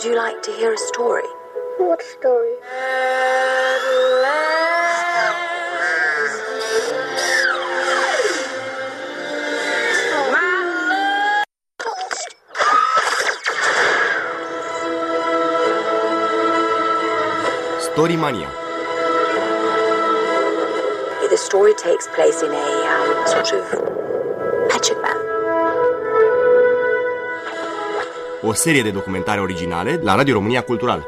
Would you like to hear a story? What story? Storymania. The story takes place in a sort of magic man. O serie de documentare originale la Radio România Cultural.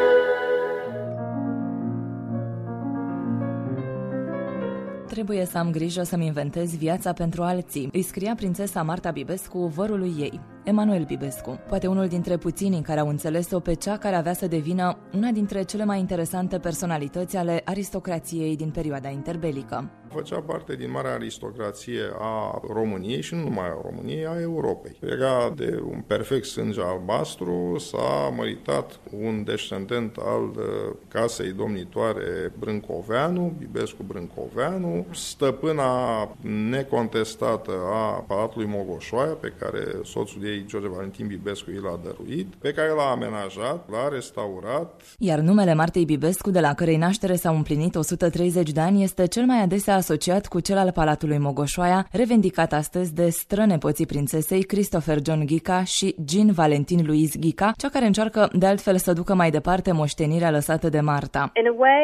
Trebuie să am grijă să-mi inventez viața pentru alții, îi scria prințesa Marta Bibescu vărului ei, Emanuel Bibescu, poate unul dintre puținii care au înțeles-o pe cea care avea să devină una dintre cele mai interesante personalități ale aristocrației din perioada interbelică. Făcea parte din marea aristocrație a României și nu numai a României, a Europei. Era de un perfect sânge albastru, s-a măritat un descendent al casei domnitoare Brâncoveanu, Bibescu Brâncoveanu, stăpâna necontestată a Palatului Mogoșoaia, pe care soțul ei, George Valentin Bibescu, i l-a dăruit, pe care l-a amenajat, l-a restaurat. Iar numele Martei Bibescu, de la cărei naștere s-au împlinit 130 de ani, este cel mai adesea asociat cu cel al Palatului Mogoșoaia, revendicat astăzi de strănepoții prințesei Christopher John Ghica și Jean Valentin Louise Ghica, cea care încearcă de altfel să ducă mai departe moștenirea lăsată de Marta.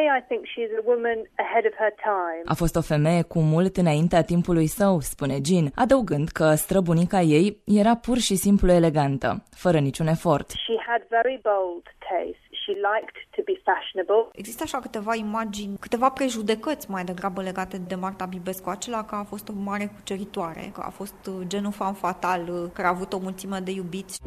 A fost o femeie cu mult înaintea timpului său, spune Jean, adăugând că străbunica ei era pur și simplu elegantă, fără niciun efort. Există așa câteva imagini, câteva prejudecăți mai degrabă legate de Marta Bibescu, acela că a fost o mare cuceritoare, că a fost genul fan fatal, care a avut o mulțime de iubiți.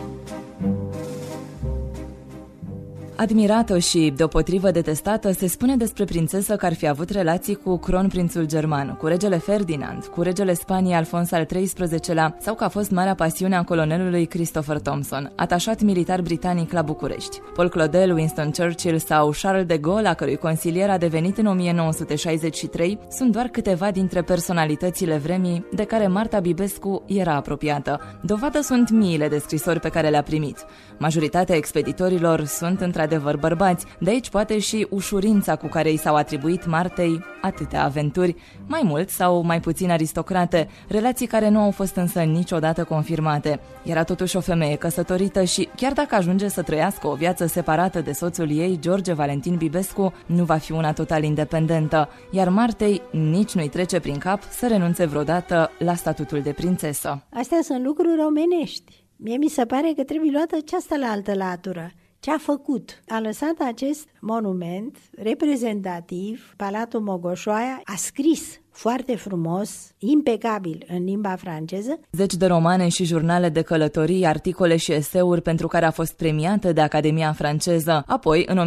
Admirată și, deopotrivă detestată, se spune despre prințesă că ar fi avut relații cu cronprințul german, cu regele Ferdinand, cu regele Spaniei Alfons al XIII-lea sau că a fost marea pasiune a colonelului Christopher Thompson, atașat militar britanic la București. Paul Claudel, Winston Churchill sau Charles de Gaulle, a cărui consilier a devenit în 1963, sunt doar câteva dintre personalitățile vremii de care Marta Bibescu era apropiată. Dovadă sunt miile de scrisori pe care le-a primit. Majoritatea expeditorilor sunt într-adevăr bărbați, de aici poate și ușurința cu care i s-au atribuit Martei atâtea aventuri, mai mult sau mai puțin aristocrate, relații care nu au fost însă niciodată confirmate. Era totuși o femeie căsătorită și, chiar dacă ajunge să trăiască o viață separată de soțul ei, George Valentin Bibescu, nu va fi una total independentă, iar Martei nici nu-i trece prin cap să renunțe vreodată la statutul de prințesă. Astea sunt lucruri omenești. Mie mi se pare că trebuie luată aceasta la altă latură. Ce a făcut? A lăsat acest monument reprezentativ, Palatul Mogoșoaia, a scris foarte frumos, impecabil în limba franceză. Zeci de romane și jurnale de călătorii, articole și eseuri pentru care a fost premiată de Academia franceză. Apoi, în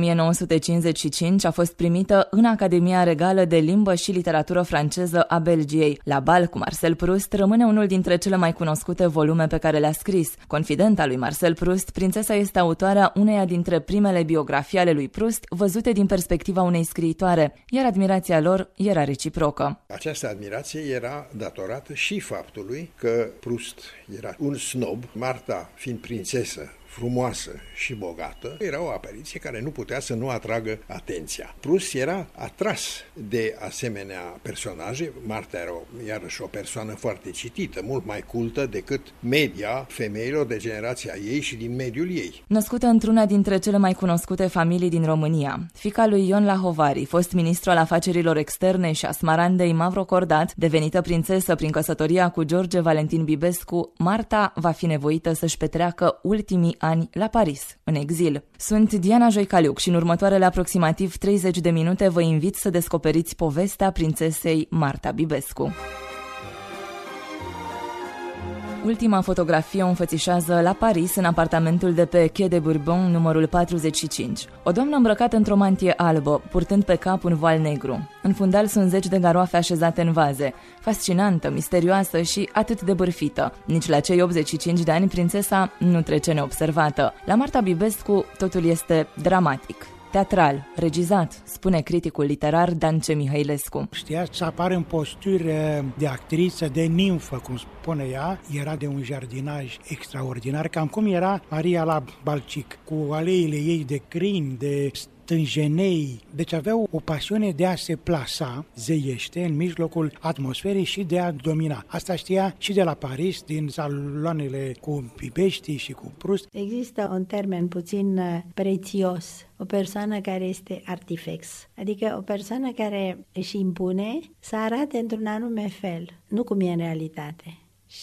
1955, a fost primită în Academia Regală de Limbă și Literatură franceză a Belgiei. La bal cu Marcel Proust rămâne unul dintre cele mai cunoscute volume pe care le-a scris. Confidenta lui Marcel Proust, prințesa este autoarea uneia dintre primele biografii ale lui Proust, văzute din perspectiva unei scriitoare, iar admirația lor era reciprocă. Această admirație era datorată și faptului că Proust era un snob, Marta fiind prințesă, frumoasă și bogată, era o apariție care nu putea să nu atragă atenția. Proust era atras de asemenea personaje. Marta era iarăși o persoană foarte citită, mult mai cultă decât media femeilor de generația ei și din mediul ei. Născută într-una dintre cele mai cunoscute familii din România, fiica lui Ion Lahovari, fost ministru al afacerilor externe și a Smarandei Mavrocordat, devenită prințesă prin căsătoria cu George Valentin Bibescu, Marta va fi nevoită să-și petreacă ultimii ani la Paris, în exil. Sunt Diana Joicaliuc și în următoarele aproximativ 30 de minute vă invit să descoperiți povestea prințesei Marta Bibescu. Ultima fotografie o înfățișează la Paris, în apartamentul de pe Quai de Bourbon, numărul 45. O doamnă îmbrăcată într-o mantie albă, purtând pe cap un voal negru. În fundal sunt zeci de garoafe așezate în vaze. Fascinantă, misterioasă și atât de bârfită. Nici la cei 85 de ani prințesa nu trece neobservată. La Marta Bibescu totul este dramatic, teatral, regizat, spune criticul literar Dance Mihailescu. Știa să apară în posturi de actriță, de nimfă, cum spune ea, era de un jardinaj extraordinar, cam cum era Maria la Balcic, cu aleile ei de crini, de stânjenei. Deci aveau o pasiune de a se plasa zeiește în mijlocul atmosferei și de a domina. Asta știa și de la Paris, din saloanele cu Bibești și cu Proust. Există un termen puțin prețios, o persoană care este artifex, adică o persoană care își impune să arate într-un anume fel, nu cum e în realitate.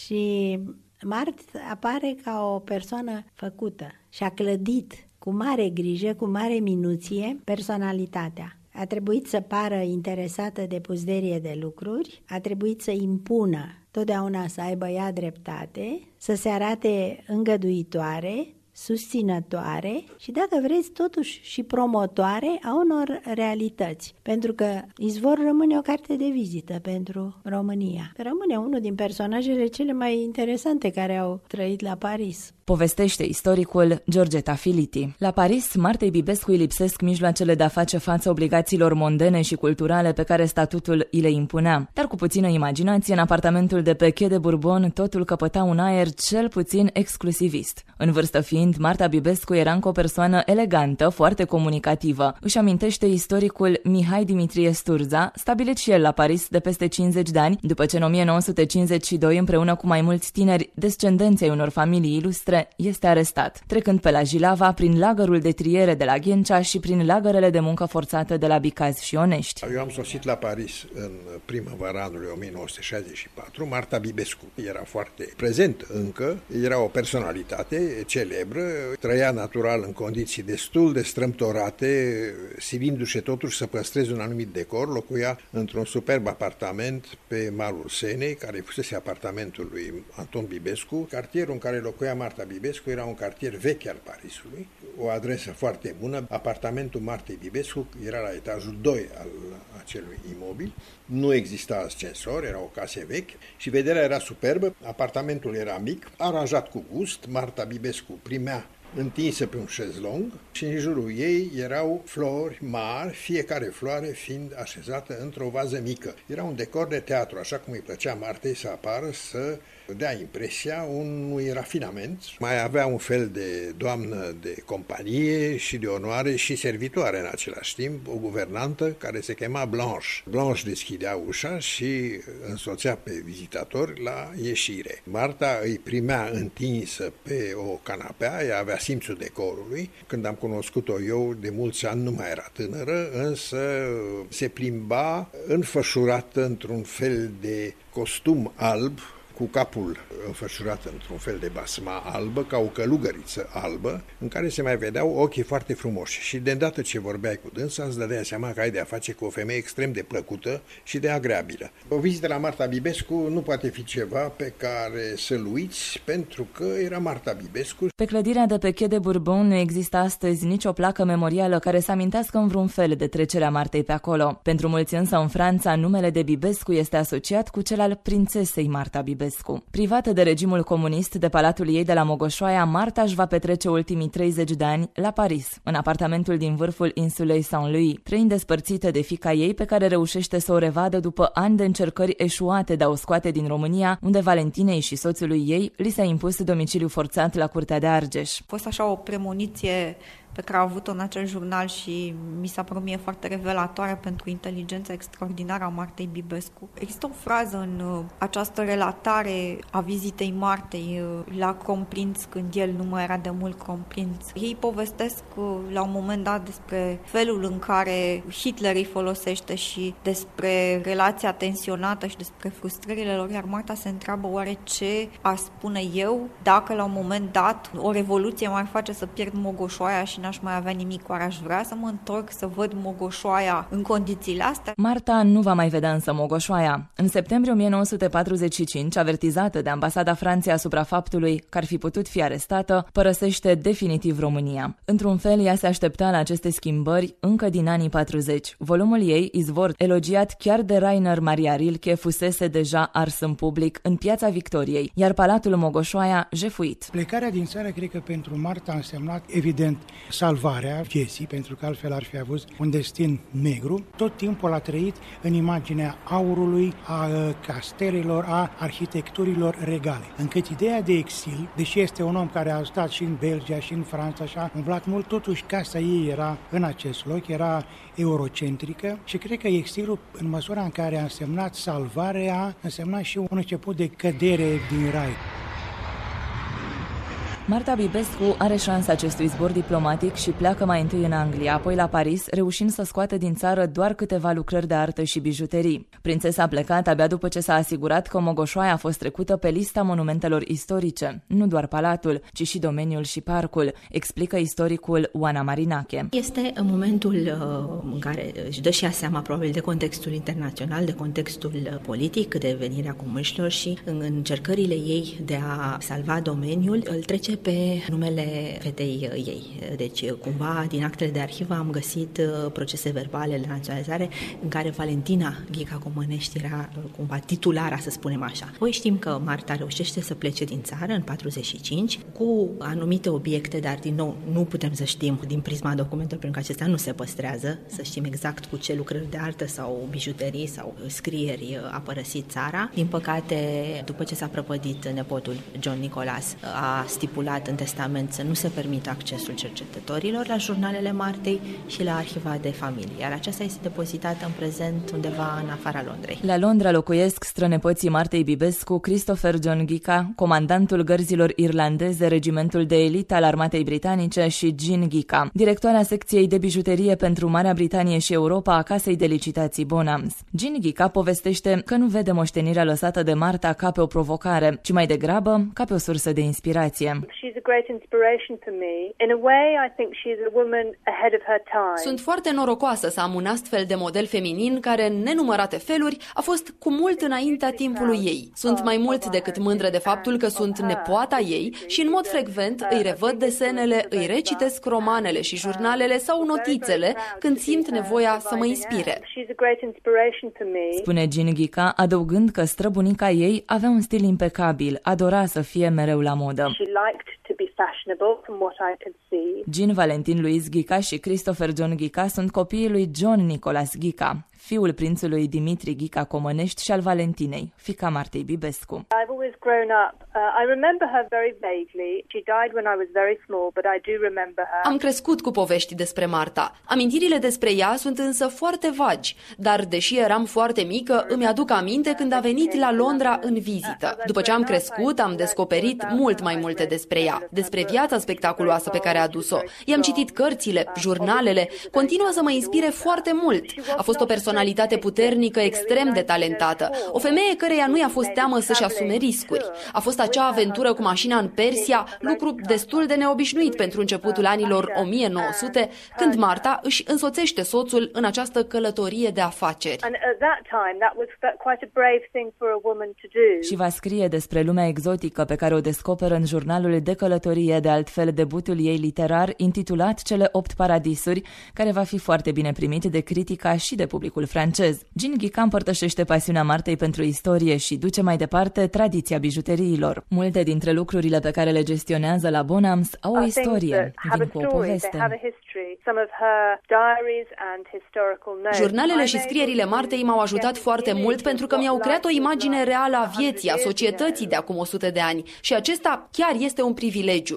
Și Marthe apare ca o persoană făcută și a clădit cu mare grijă, cu mare minuție, personalitatea. A trebuit să pară interesată de puzderie de lucruri, a trebuit să impună totdeauna să aibă ea dreptate, să se arate îngăduitoare, susținătoare și, dacă vreți, totuși și promotoare a unor realități. Pentru că Izvor rămâne o carte de vizită pentru România. Rămâne unul din personajele cele mai interesante care au trăit la Paris. Povestește istoricul Georgeta Filiti. La Paris, Martei Bibescu îi lipsesc mijloacele de a face față obligațiilor mondene și culturale pe care statutul îi le impunea. Dar cu puțină imaginație, în apartamentul de pe Quai de Bourbon, totul căpăta un aer cel puțin exclusivist. În vârstă fiind, Marta Bibescu era încă o persoană elegantă, foarte comunicativă. Își amintește istoricul Mihai Dimitrie Sturza, stabilit și el la Paris de peste 50 de ani, după ce în 1952, împreună cu mai mulți tineri descendenți ai unor familii ilustre, este arestat, trecând pe la Jilava, prin lagărul de triere de la Ghencea și prin lagărele de muncă forțată de la Bicaz și Onești. Eu am sosit la Paris în primăvara anului 1964. Marta Bibescu era foarte prezent încă, era o personalitate celebră, trăia natural în condiții destul de strâmtorate, silindu-și totuși să păstreze un anumit decor, locuia într-un superb apartament pe malul Senei, care fusese apartamentul lui Anton Bibescu. Cartierul în care locuia Marta Bibescu era un cartier vechi al Parisului, o adresă foarte bună. Apartamentul Martei Bibescu era la etajul 2 al acelui imobil, nu exista ascensor, era o casă veche și vederea era superbă, apartamentul era mic, aranjat cu gust. Marta Bibescu primea întinsă pe un șezlong și în jurul ei erau flori mari, fiecare floare fiind așezată într-o vază mică. Era un decor de teatru, așa cum îi plăcea Martei să apară, să dea impresia unui rafinament. Mai avea un fel de doamnă de companie și de onoare și servitoare în același timp, o guvernantă care se chema Blanche. Blanche deschidea ușa și însoțea pe vizitatori la ieșire. Marta îi primea întinsă pe o canapea, ea avea simțul decorului. Când am cunoscut-o eu, de mulți ani, nu mai era tânără, însă se plimba înfășurată într-un fel de costum alb, cu capul înfășurat într-un fel de basma albă, ca o călugăriță albă, în care se mai vedeau ochii foarte frumoși. Și de îndată ce vorbeai cu dânsa, îți dădeai seama că ai de a face cu o femeie extrem de plăcută și de agreabilă. O vizită la Marta Bibescu nu poate fi ceva pe care să-l uiți, pentru că era Marta Bibescu. Pe clădirea de pe Quai de Bourbon nu există astăzi nicio placă memorială care să amintească în vreun fel de trecerea Martei pe acolo. Pentru mulți însă, în Franța, numele de Bibescu este asociat cu cel al prințesei Marta Bibescu. Privată de regimul comunist de palatul ei de la Mogoșoaia, Marta își va petrece ultimii 30 de ani la Paris, în apartamentul din vârful insulei Saint-Louis, trăind despărțită de fiica ei, pe care reușește să o revadă după ani de încercări eșuate de a o scoate din România, unde Valentinei și soțului ei li s-a impus domiciliu forțat la Curtea de Argeș. A fost așa o premoniție pe care a avut-o în acel jurnal și mi s-a părut mie foarte revelatoare pentru inteligența extraordinară a Martei Bibescu. Există o frază în această relatare a vizitei Martei la Kronprinț, când el nu mai era de mult Kronprinț. Ei povestesc la un moment dat despre felul în care Hitler îi folosește și despre relația tensionată și despre frustrările lor, iar Marta se întreabă oare ce aș spune eu dacă la un moment dat o revoluție m-ar face să pierd Mogoșoaia și n-aș mai avea nimic, oare aș vrea să mă întorc să văd Mogoșoaia în condițiile astea? Marta nu va mai vedea însă Mogoșoaia. În septembrie 1945, avertizată de ambasada Franței asupra faptului că ar fi putut fi arestată, părăsește definitiv România. Într-un fel, ea se aștepta la aceste schimbări încă din anii 40. Volumul ei, Izvor, elogiat chiar de Rainer Maria Rilke, fusese deja ars în public în Piața Victoriei, iar Palatul Mogoșoaia jefuit. Plecarea din țară, cred că pentru Marta a însemnat, evident, salvarea vieții, pentru că altfel ar fi avut un destin negru. Tot timpul a trăit în imaginea aurului, a castelelor, a arhitecturilor regale. Încât ideea de exil, deși este un om care a stat și în Belgia și în Franța și a umblat mult, totuși casa ei era în acest loc, era eurocentrică și cred că exilul, în măsura în care a însemnat salvarea, a însemnat și un început de cădere din rai. Marta Bibescu are șansa acestui zbor diplomatic și pleacă mai întâi în Anglia, apoi la Paris, reușind să scoată din țară doar câteva lucrări de artă și bijuterii. Prințesa a plecat abia după ce s-a asigurat că Mogoșoaia a fost trecută pe lista monumentelor istorice, nu doar palatul, ci și domeniul și parcul, explică istoricul Oana Marinache. Este în momentul în care își dă și ea seama probabil de contextul internațional, de contextul politic, de venirea comuniștilor și în încercările ei de a salva domeniul, îl trece pe numele fetei ei. Deci, cumva, din actele de arhivă am găsit procese verbale de naționalizare în care Valentina Ghica Comănești era cumva titulara, să spunem așa. Apoi știm că Marta reușește să plece din țară în 45 cu anumite obiecte, dar din nou nu putem să știm din prisma documentelor, pentru că acestea nu se păstrează, să știm exact cu ce lucrări de artă sau bijuterii sau scrieri a părăsit țara. Din păcate, după ce s-a prăpădit nepotul John Nicolas, a stipulat în testament să nu se permită accesul cercetătorilor la jurnalele Martei și la arhiva de familie, iar aceasta este depozitată în prezent undeva în afara Londrei. La Londra locuiesc strănepoții Martei Bibescu, Christopher John Ghica, comandantul gărzilor irlandeze, regimentul de elită al armatei britanice, și Jean Ghica, directoarea secției de bijuterie pentru Marea Britanie și Europa a casei de licitații Bonhams. Jean Ghica povestește că nu vede moștenirea lăsată de Marta ca pe o provocare, ci mai degrabă ca pe o sursă de inspirație. Sunt foarte norocoasă să am un astfel de model feminin care, în nenumărate feluri, a fost cu mult înaintea timpului ei. Sunt mai mult decât mândră de faptul că sunt nepoata ei și, în mod frecvent, îi revăd desenele, îi recitesc romanele și jurnalele sau notițele când simt nevoia să mă inspire. Spune Jean Ghica, adăugând că străbunica ei avea un stil impecabil, adora să fie mereu la modă. Jean Valentin Louis Ghica și Christopher John Ghica sunt copiii lui John Nicolas Ghica, fiul prințului Dimitri Ghica Comănești și al Valentinei, fiica Martei Bibescu. Am crescut cu povești despre Marta. Amintirile despre ea sunt însă foarte vagi, dar deși eram foarte mică, îmi aduc aminte când a venit la Londra în vizită. După ce am crescut, am descoperit mult mai multe despre ea, despre viața spectaculoasă pe care a dus-o. I-am citit cărțile, jurnalele, continuă să mă inspire foarte mult. A fost o personalitate puternică, extrem de talentată, o femeie căreia nu i-a fost teamă să-și asume riscuri. A fost acea aventură cu mașina în Persia, lucru destul de neobișnuit pentru începutul anilor 1900, când Marta își însoțește soțul în această călătorie de afaceri. Și va scrie despre lumea exotică pe care o descoperă în jurnalul de călătorie, de altfel debutul ei literar, intitulat Cele 8 paradisuri, care va fi foarte bine primit de critica și de publicul francez. Jean Ghica împărtășește pasiunea Martei pentru istorie și duce mai departe tradiția bijuteriilor. Multe dintre lucrurile pe care le gestionează la Bonhams au o istorie, vin cu o poveste. Jurnalele și scrierile Martei m-au ajutat foarte mult pentru că mi-au creat o imagine reală a vieții, a societății de acum 100 de ani și acesta chiar este un privilegiu.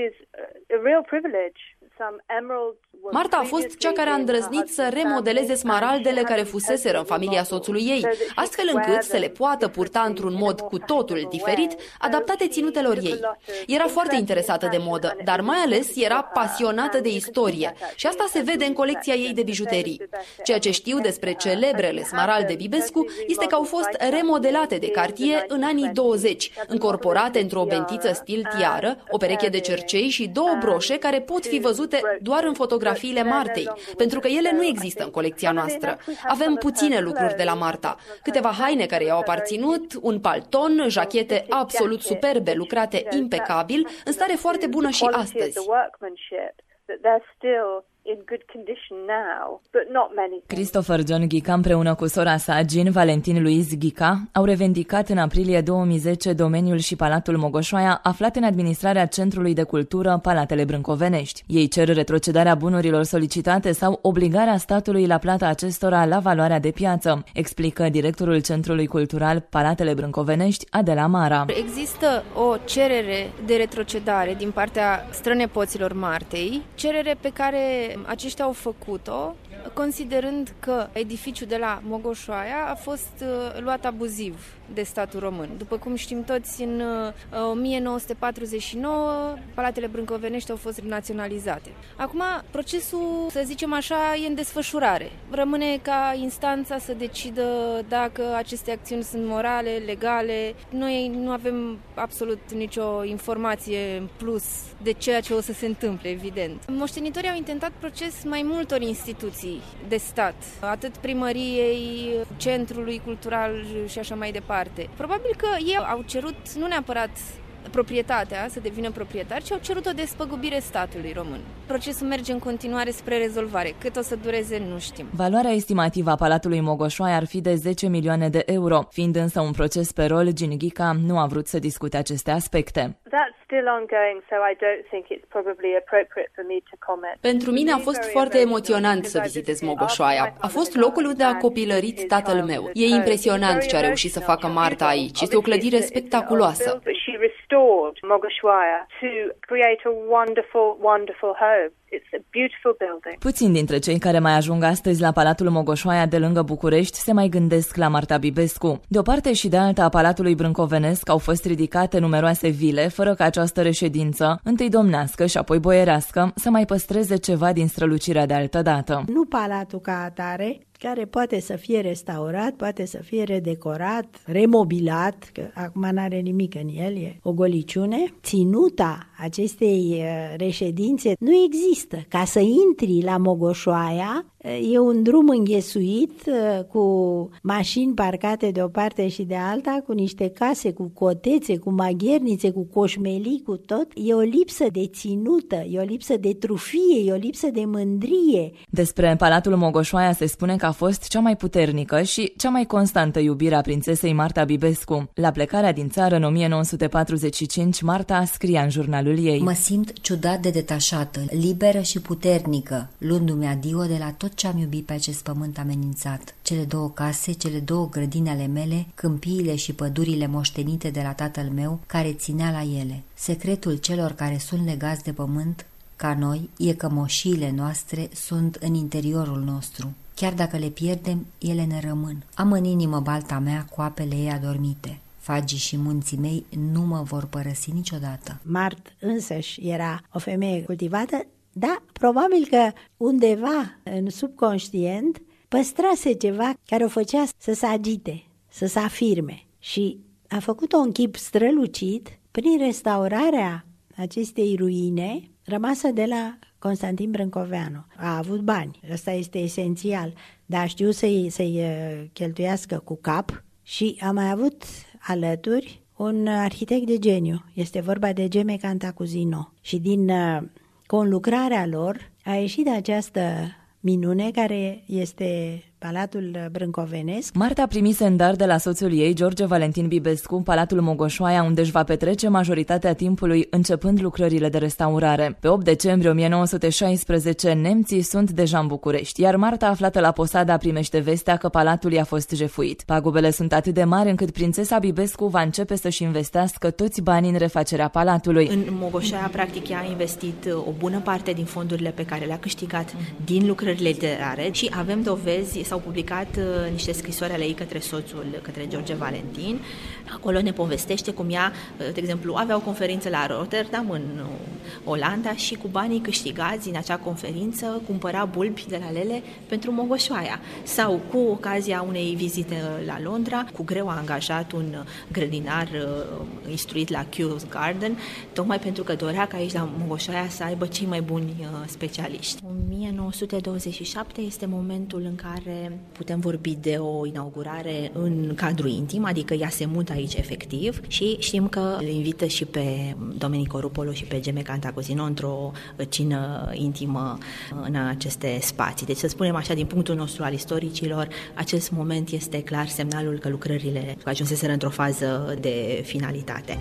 Marta a fost cea care a îndrăznit să remodeleze smaraldele care fuseseră în familia soțului ei, astfel încât să le poată purta într-un mod cu totul diferit, adaptate ținutelor ei. Era foarte interesată de modă, dar mai ales era pasionată de istorie și asta se vede în colecția ei de bijuterii. Ceea ce știu despre celebrele smaralde Bibescu este că au fost remodelate de Cartier în anii 20, încorporate într-o bentiță stil tiară, o pereche de cercei și 2 broșe care pot fi văzute doar în fotografiile Martei, pentru că ele nu există în colecția noastră. Avem puține lucruri de la Marta, câteva haine care i-au aparținut, un palton, jachete absolut superbe, lucrate impecabil, în stare foarte bună și astăzi. Christopher John Ghica împreună cu sora sa, Jean Valentin Louise Ghica, au revendicat în aprilie 2010 domeniul și Palatul Mogoșoaia, aflat în administrarea Centrului de Cultură Palatele Brâncovenești. Ei cer retrocedarea bunurilor solicitate sau obligarea statului la plata acestora la valoarea de piață, explică directorul Centrului Cultural Palatele Brâncovenești, Adela Mara. Există o cerere de retrocedare din partea strănepoților Martei, cerere pe care aceștia au făcut-o, considerând că edificiul de la Mogoșoaia a fost luat abuziv de statul român. După cum știm toți, în 1949 Palatele Brâncovenești au fost naționalizate. Acum, procesul, să zicem așa, e în desfășurare. Rămâne ca instanța să decidă dacă aceste acțiuni sunt morale, legale. Noi nu avem absolut nicio informație în plus de ceea ce o să se întâmple, evident. Moștenitorii au intentat proces mai multor instituții de stat, atât primăriei, centrului cultural și așa mai departe. Probabil că ei au cerut nu neapărat proprietatea să devină proprietari, ci au cerut o despăgubire statului român. Procesul merge în continuare spre rezolvare. Cât o să dureze, nu știm. Valoarea estimativă a Palatului Mogoșoaia ar fi de 10 milioane de euro. Fiind însă un proces pe rol, Jean Ghica nu a vrut să discute aceste aspecte. Pentru mine a fost foarte emoționant să vizitez Mogoșoaia. A fost locul unde a copilărit tatăl meu. E impresionant ce a reușit să facă Marta aici. Este o clădire spectaculoasă. Puțini dintre cei care mai ajung astăzi la Palatul Mogoșoaia de lângă București se mai gândesc la Marta Bibescu. De o parte și de alta a Palatului Brâncovenesc au fost ridicate numeroase vile, fără ca această reședință, întâi domnească și apoi boierească, să mai păstreze ceva din strălucirea de altădată. Nu palatul ca atare, care poate să fie restaurat, poate să fie redecorat, remobilat, că acum n-are nimic în el, e o goliciune. Ținuta acestei reședințe nu există. Ca să intri la Mogoșoaia, e un drum înghesuit cu mașini parcate de o parte și de alta, cu niște case, cu cotețe, cu maghernițe, cu coșmelii, cu tot. E o lipsă de ținută, e o lipsă de trufie, e o lipsă de mândrie. Despre Palatul Mogoșoaia se spune că a fost cea mai puternică și cea mai constantă iubire a prințesei Marta Bibescu. La plecarea din țară în 1945, Marta scria în jurnalul ei: "Mă simt ciudat de detașată, liberă și puternică, luându-mi adio de la tot ce am iubit pe acest pământ amenințat. Cele 2 case, cele 2 grădini ale mele, câmpiile și pădurile moștenite de la tatăl meu, care ținea la ele. Secretul celor care sunt legați de pământ, ca noi, e că moșiile noastre sunt în interiorul nostru. Chiar dacă le pierdem, ele ne rămân. Am în inimă balta mea cu apele ei adormite. Fagii și munții mei nu mă vor părăsi niciodată." Mart însăși era o femeie cultivată, da, probabil că undeva în subconștient păstrase ceva care o făcea să se agite, să se afirme și a făcut-o în chip strălucit prin restaurarea acestei ruine rămasă de la Constantin Brâncoveanu. A avut bani, ăsta este esențial, dar știu să-i cheltuiască cu cap și a mai avut alături un arhitect de geniu. Este vorba de Geme Cantacuzino și din conlucrarea lor a ieșit această minune care este Palatul Brâncovenesc. Marta primise în dar de la soțul ei, George Valentin Bibescu, Palatul Mogoșoaia, unde își va petrece majoritatea timpului, începând lucrările de restaurare. Pe 8 decembrie 1916, nemții sunt deja în București, iar Marta, aflată la Posada, primește vestea că palatul i-a fost jefuit. Pagubele sunt atât de mari încât prințesa Bibescu va începe să-și investească toți banii în refacerea palatului. În Mogoșoaia, practic, ea a investit o bună parte din fondurile pe care le-a câștigat din lucrările literare și avem dovezi. S-au publicat niște scrisori ale ei către soțul, către George Valentin. Acolo ne povestește cum ea, de exemplu, avea o conferință la Rotterdam, în Olanda, și cu banii câștigați din acea conferință cumpăra bulbi de la Lele pentru Mogoșoaia. Sau, cu ocazia unei vizite la Londra, cu greu a angajat un grădinar instruit la Kew Garden, tocmai pentru că dorea ca aici la Mogoșoaia să aibă cei mai buni specialiști. 1927 este momentul în care care putem vorbi de o inaugurare în cadru intim, adică ea se mută aici efectiv și știm că îl invită și pe Domenico Rupolo și pe Geme Cantacuzino într-o cină intimă în aceste spații. Deci să spunem așa, din punctul nostru al istoricilor, acest moment este clar semnalul că lucrările ajunseseră într-o fază de finalitate.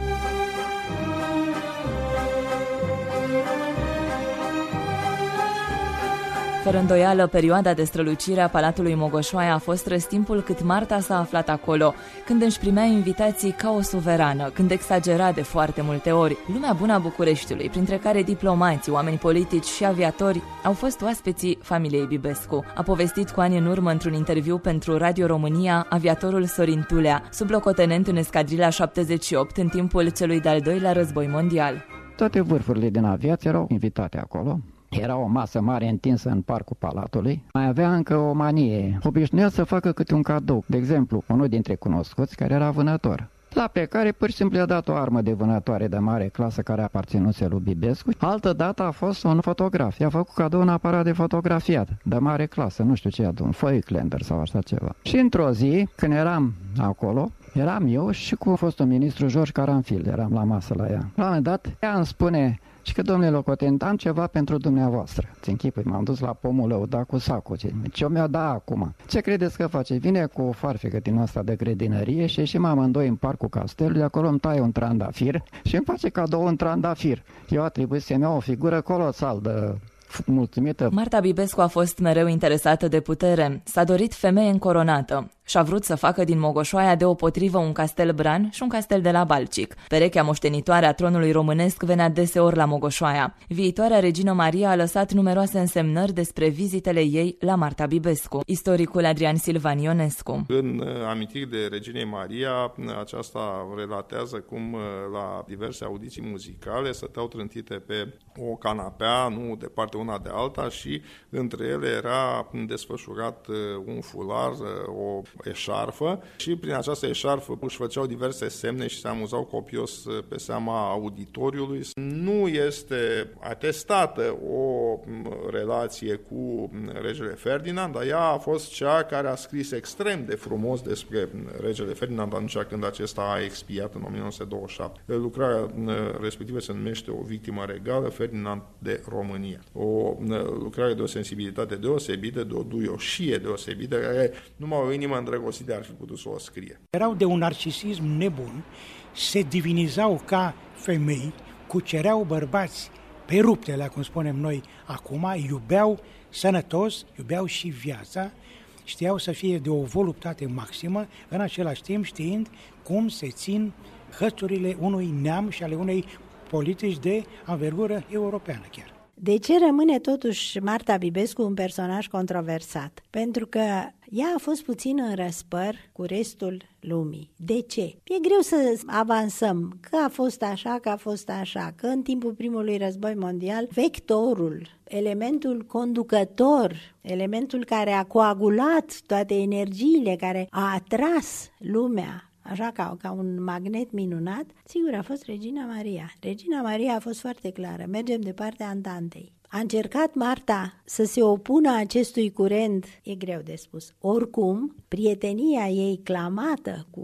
Fără îndoială, perioada de strălucire a Palatului Mogoșoaia a fost răstimpul cât Marta s-a aflat acolo, când își primea invitații ca o suverană, când exagera de foarte multe ori. Lumea bună a Bucureștiului, printre care diplomați, oameni politici și aviatori, au fost oaspeții familiei Bibescu. A povestit cu ani în urmă într-un interviu pentru Radio România aviatorul Sorin Tulea, sublocotenent în escadrila 78 în timpul celui de-al doilea război mondial. Toate vârfurile din aviație erau invitate acolo. Era o masă mare întinsă în parcul Palatului. Mai avea încă o manie. Obișnuia să facă câte un cadou. De exemplu, unul dintre cunoscuți care era vânător, la plecare pur și simplu i-a dat o armă de vânătoare de mare clasă care aparținuse lui Bibescu. Altă dată a fost un fotograf. I-a făcut cadou un aparat de fotografiat de mare clasă, nu știu ce i-a dat, un Voigtlander sau așa ceva. Și într-o zi, când eram acolo, eram eu și cu fostul ministru George Caranfil, eram la masă la ea. La un moment dat, ea îmi spune: și că, domnule locotenent, am ceva pentru dumneavoastră. Ți închipui, m-am dus la pomul lăuda cu sacul. Ce mi-o da acum? Ce credeți că face? Vine cu o farfecă din asta de grădinărie și ieșim amândoi în parcul castelului, acolo îmi taie un trandafir și îmi face cadou un trandafir. Eu a trebuit să-mi iau o figură colosal de mulțumită. Marta Bibescu a fost mereu interesată de putere. S-a dorit femeie încoronată și a vrut să facă din Mogoșoaia deopotrivă un castel Bran și un castel de la Balcic. Perechea moștenitoare a tronului românesc venea deseori la Mogoșoaia. Viitoarea regină Maria a lăsat numeroase însemnări despre vizitele ei la Marta Bibescu. Istoricul Adrian Silvan Ionescu. În amintiri de reginei Maria, aceasta relatează cum la diverse audiții muzicale stăteau trântite pe o canapea, nu departe una de alta, și între ele era desfășurat un fular, o eșarfă, și prin această eșarfă își făceau diverse semne și se amuzau copios pe seama auditoriului. Nu este atestată o relație cu regele Ferdinand, dar ea a fost cea care a scris extrem de frumos despre regele Ferdinand atunci când acesta a expiat în 1927. Lucrarea respectivă se numește O victimă regală, Ferdinand de România. O lucrare de o sensibilitate deosebită, de o duioșie deosebită, care numai o inimă îndrăgostită ar fi putut să o scrie. Erau de un narcisism nebun, se divinizau ca femei, cucereau bărbați pe ruptele, cum spunem noi acum, iubeau sănătos, iubeau și viața, știau să fie de o voluptate maximă, în același timp știind cum se țin hățurile unui neam și ale unei politici de anvergură europeană chiar. De ce rămâne totuși Marta Bibescu un personaj controversat? Pentru că ea a fost puțin în răspăr cu restul lumii. De ce? E greu să avansăm că a fost așa, că a fost așa, că în timpul primului război mondial vectorul, elementul conducător, elementul care a coagulat toate energiile, care a atras lumea, așa ca un magnet minunat, sigur a fost Regina Maria. Regina Maria a fost foarte clară, mergem de partea Antantei. A încercat Marta să se opună acestui curent, e greu de spus. Oricum, prietenia ei clamată cu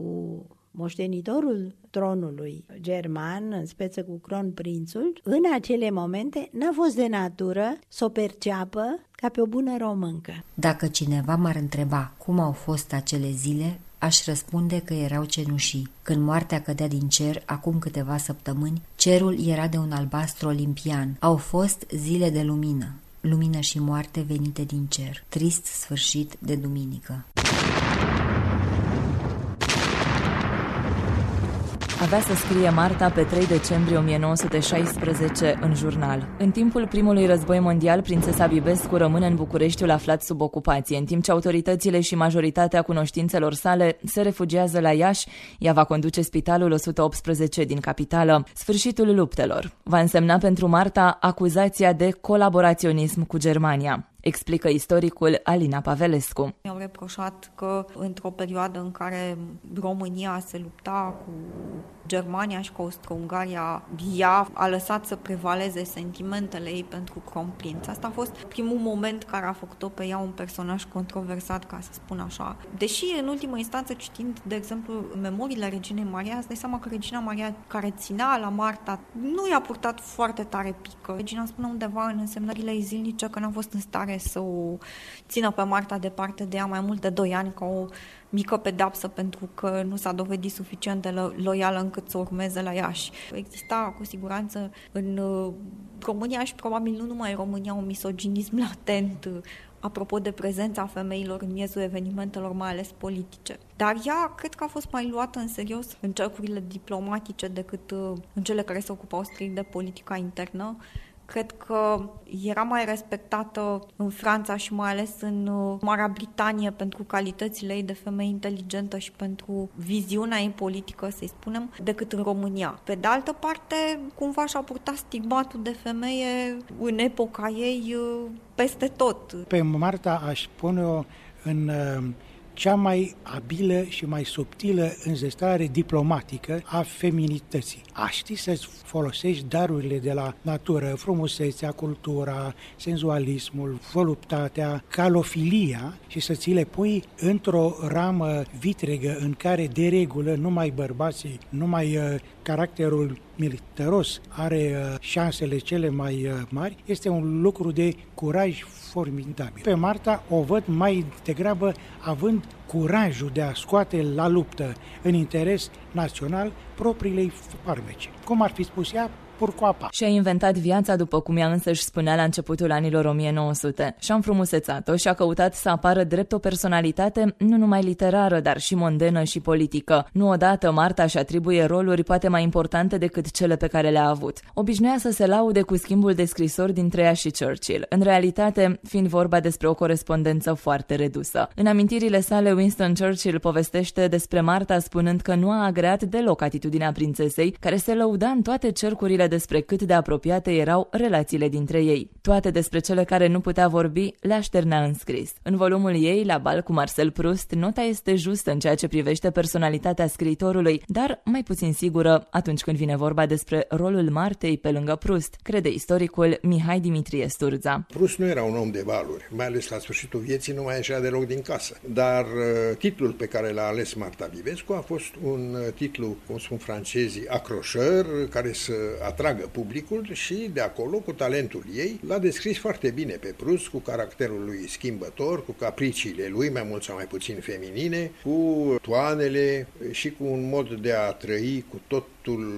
moștenitorul tronului german, în speță cu cronprințul, în acele momente n-a fost de natură să o perceapă ca pe o bună româncă. Dacă cineva m-ar întreba cum au fost acele zile, aș răspunde că erau cenușii. Când moartea cădea din cer, acum câteva săptămâni, cerul era de un albastru olimpian. Au fost zile de lumină, lumină și moarte venite din cer. Trist sfârșit de duminică. Avea să scrie Marta pe 3 decembrie 1916 în jurnal. În timpul primului război mondial, prințesa Bibescu rămâne în Bucureștiul aflat sub ocupație, în timp ce autoritățile și majoritatea cunoștințelor sale se refugiază la Iași. Ea va conduce spitalul 118 din capitală. Sfârșitul luptelor va însemna pentru Marta acuzația de colaboraționism cu Germania, explică istoricul Alina Pavelescu. Mi-au reproșat că într-o perioadă în care România se lupta cu Germania și cu Austro-Ungaria, ea a lăsat să prevaleze sentimentele ei pentru Kronprinț. Asta a fost primul moment care a făcut-o pe ea un personaj controversat, ca să spun așa. Deși, în ultimă instanță, citind, de exemplu, memoriile reginei Maria, îți dai seama că regina Maria, care ținea la Marta, nu i-a purtat foarte tare pică. Regina spune undeva în însemnările ei zilnice că n-a fost în stare să o țină pe Marta departe de ea mai mult de 2 ani, ca o mică pedeapsă pentru că nu s-a dovedit suficient de loială încât să urmeze la Iași. Exista cu siguranță în România și probabil nu numai în România un misoginism latent apropo de prezența femeilor în miezul evenimentelor, mai ales politice. Dar ea cred că a fost mai luată în serios în cercurile diplomatice decât în cele care se ocupau strict de politica internă. Cred că era mai respectată în Franța și mai ales în Marea Britanie pentru calitățile ei de femeie inteligentă și pentru viziunea ei politică, să-i spunem, decât în România. Pe de altă parte, cumva și-a purtat stigmatul de femeie în epoca ei peste tot. Pe Marta aș pune-o în cea mai abilă și mai subtilă înzestrare diplomatică a feminității. A ști să-ți folosești darurile de la natură, frumusețea, cultura, senzualismul, voluptatea, calofilia și să ți le pui într-o ramă vitregă în care de regulă numai bărbații, numai caracterul militaros are șansele cele mai mari, este un lucru de curaj formidabil. Pe Marta o văd mai degrabă având curajul de a scoate la luptă în interes național propriile farmece. Cum ar fi spus ea, purcoapa. Și-a inventat viața, după cum ea însăși spunea la începutul anilor 1900. Și-a înfrumusețat-o și a căutat să apară drept o personalitate nu numai literară, dar și mondenă și politică. Nu odată Marta și atribuie roluri poate mai importante decât cele pe care le-a avut. Obișnuia să se laude cu schimbul de scrisori dintre ea și Churchill, în realitate fiind vorba despre o corespondență foarte redusă. În amintirile sale, Winston Churchill povestește despre Marta spunând că nu a agreat deloc atitudinea prințesei, care se lăuda în toate cercurile despre cât de apropiate erau relațiile dintre ei. Toate despre cele care nu putea vorbi le așternea în scris. În volumul ei, La bal cu Marcel Proust, nota este justă în ceea ce privește personalitatea scriitorului, dar mai puțin sigură atunci când vine vorba despre rolul Martei pe lângă Proust, crede istoricul Mihai Dimitrie Sturza. Proust nu era un om de valuri, mai ales la sfârșitul vieții nu mai ieșea deloc din casă. Dar titlul pe care l-a ales Marta Bibescu a fost un titlu, cum spun francezii, accrocheur, care să atragă publicul și de acolo, cu talentul ei, l-a descris foarte bine pe Proust, cu caracterul lui schimbător, cu capriciile lui, mai mult sau mai puțin feminine, cu toanele și cu un mod de a trăi cu totul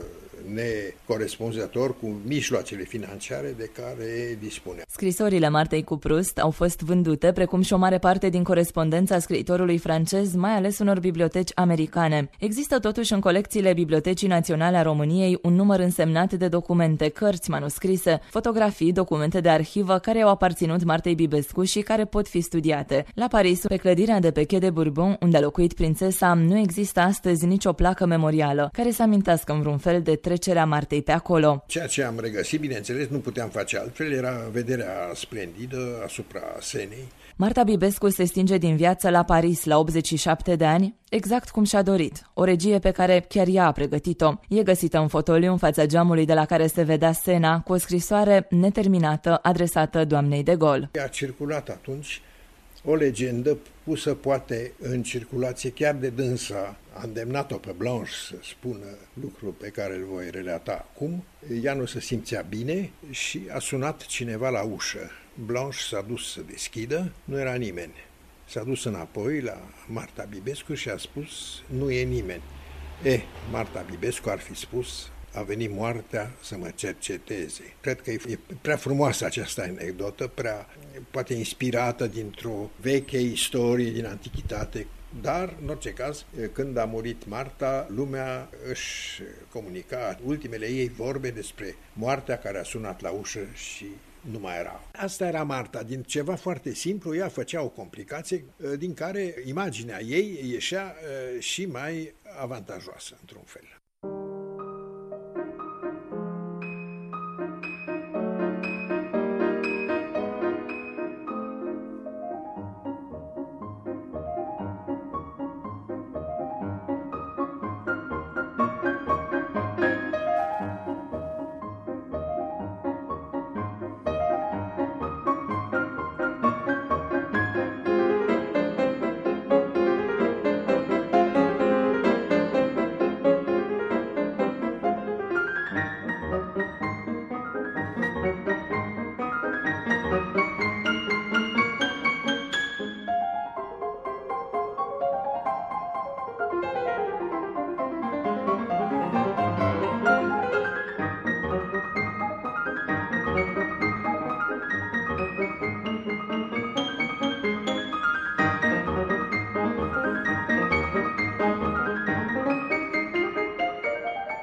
necorespunzător cu mijloacele financiare de care dispune. Scrisorile Martei cu Proust au fost vândute, precum și o mare parte din corespondența scriitorului francez, mai ales unor biblioteci americane. Există totuși în colecțiile Bibliotecii Naționale a României un număr însemnat de documente, cărți manuscrise, fotografii, documente de arhivă care au aparținut Martei Bibescu și care pot fi studiate. La Paris, pe clădirea de pe Quai de Bourbon, unde a locuit prințesa, nu există astăzi nicio placă memorială care să amintească în vreun fel de trecerea Martei pe acolo. Ceea ce am regăsit, bineînțeles, nu puteam face altfel, era vederea splendidă asupra Senei. Marta Bibescu se stinge din viață la Paris la 87 de ani, exact cum și-a dorit. O regie pe care chiar ea a pregătit-o. E găsită în fotoliu în fața geamului de la care se vedea Sena, cu o scrisoare neterminată adresată doamnei de Gaulle. A circulat atunci o legendă pusă poate în circulație chiar de dânsa. A îndemnat-o pe Blanche să spună lucrul pe care îl voi relata acum. Ea nu se simțea bine și a sunat cineva la ușă. Blanche s-a dus să deschidă, nu era nimeni. S-a dus înapoi la Marta Bibescu și a spus, nu e nimeni. Marta Bibescu ar fi spus, a venit moartea să mă cerceteze. Cred că e prea frumoasă această anecdotă, prea poate inspirată dintr-o veche istorie din antichitate, dar, în orice caz, când a murit Marta, lumea își comunica ultimele ei vorbe despre moartea care a sunat la ușă și nu mai era. Asta era Marta. Din ceva foarte simplu, ea făcea o complicație din care imaginea ei ieșea și mai avantajoasă, într-un fel.